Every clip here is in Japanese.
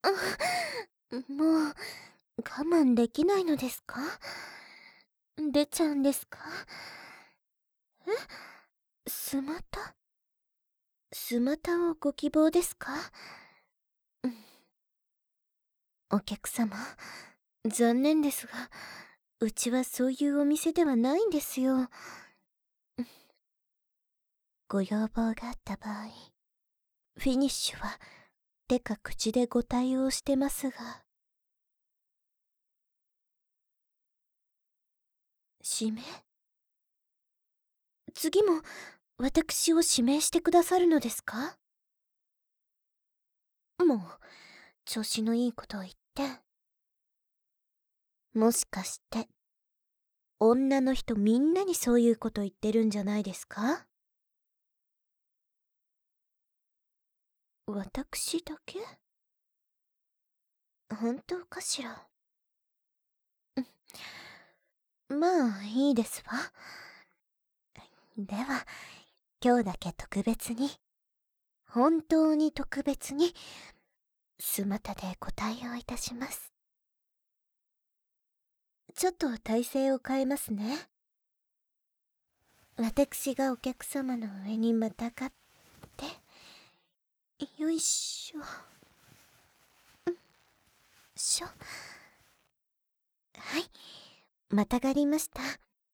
もう、我慢できないのですか？出ちゃうんですか？スマタ？スマタをご希望ですか？お客様、残念ですが、うちはそういうお店ではないんですよ。ご要望があった場合、フィニッシュは手か口でご対応してますが。指名？次も私を指名してくださるのですか？もう調子のいいことを言って。もしかして女の人みんなにそういうこと言ってるんじゃないですか？私だけ？本当かしら。まあいいですわ。では今日だけ特別に、本当に特別にスマタでご対応いたします。ちょっと体勢を変えますね。私がお客様の上にまたがって、よいしょ。はい、またがりました。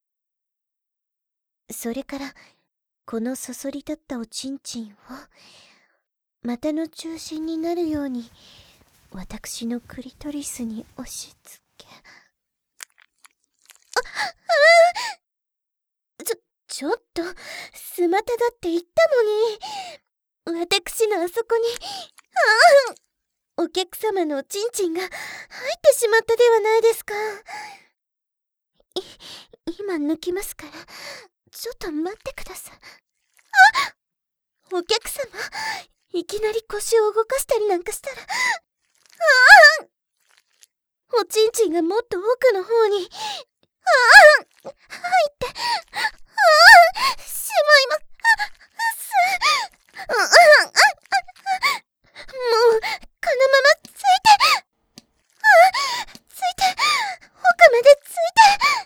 それからこのそそり立ったおちんちんを股の中心になるように私のクリトリスに押し付け。ちょっと、スマタだって言ったのに。私のあそこに、お客様のおちんちんが入ってしまったではないですか。今抜きますから、ちょっと待ってください。お客様、いきなり腰を動かしたりなんかしたら、おちんちんがもっと奥の方に、入って、しまいます。もう、このままついて、奥までついて、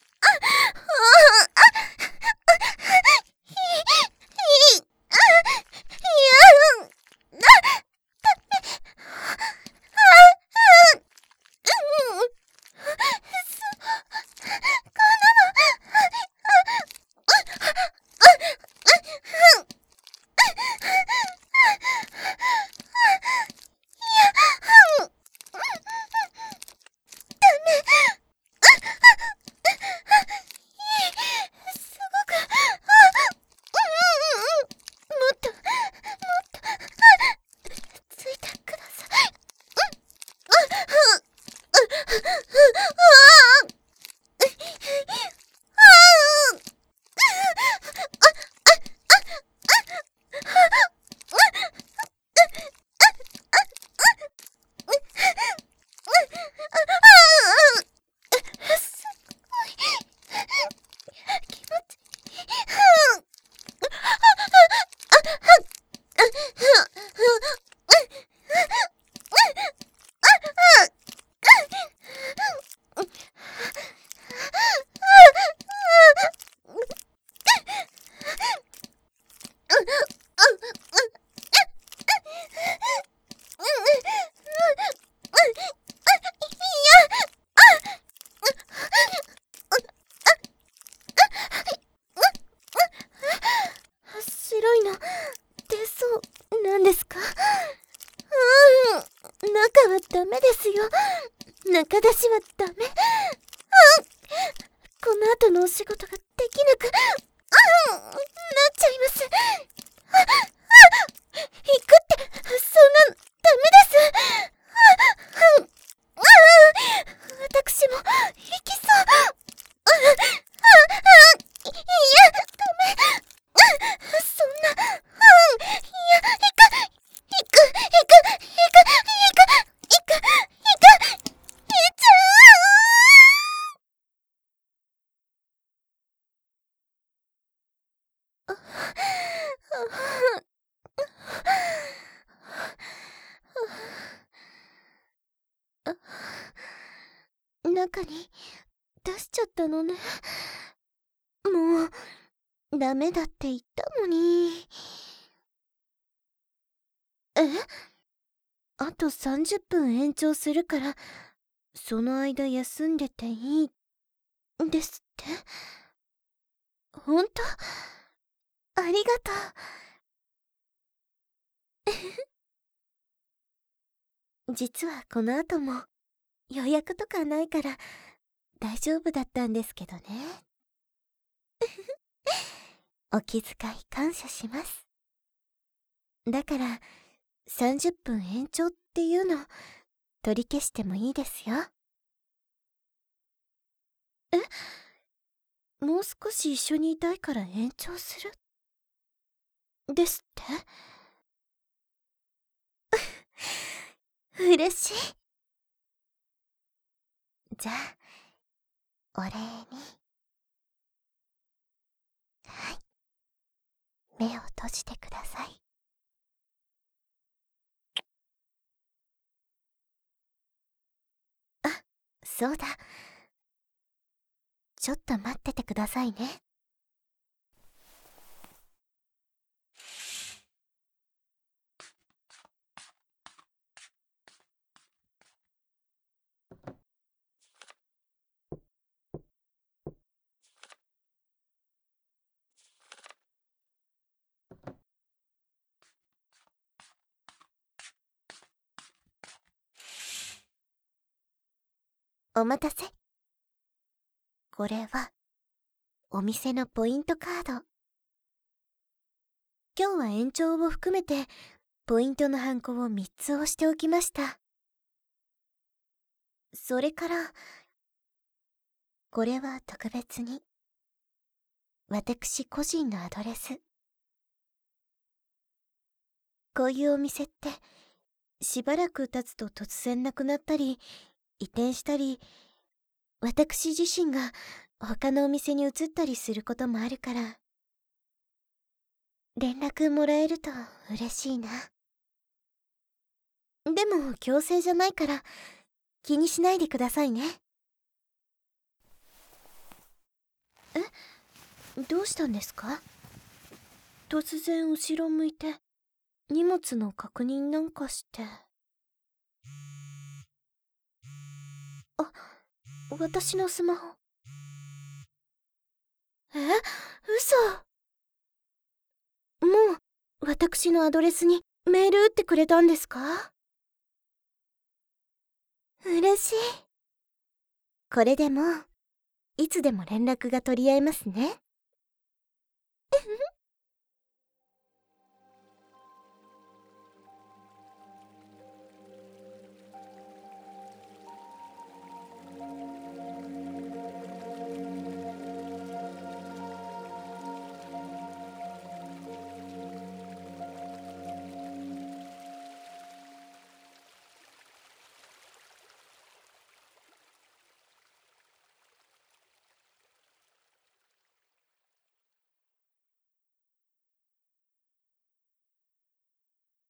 もっとついてください。白いの出そうなんですか？中はダメですよ。中出しはダメ。この後のお仕事ができなく、なっちゃいます。行くって、そんな、ダメです。私も、行きそう。いや、ダメ。そんな、いや、行っちゃう。 中に出しちゃったのね。もうダメだって言ったのに。あと30分延長するからその間休んでていいですって？ほんと？ありがとう。実はこの後も予約とかないから大丈夫だったんですけどね。お気遣い感謝します。だから30分延長っていうの取り消してもいいですよ。もう少し一緒にいたいから延長するですって？嬉しい。じゃあお礼に。はい、目を閉じてください。そうだ。ちょっと待っててくださいね。お待たせ。これはお店のポイントカード。今日は延長を含めてポイントのハンコを3つ押しておきました。それからこれは特別に私個人のアドレス。こういうお店ってしばらく経つと突然なくなったり移転したり、私自身が他のお店に移ったりすることもあるから連絡もらえると嬉しいな。でも強制じゃないから気にしないでくださいね。どうしたんですか？突然後ろ向いて荷物の確認なんかして。私のスマホ。嘘。もう私のアドレスにメール打ってくれたんですか？嬉しい。これでもういつでも連絡が取り合えますね。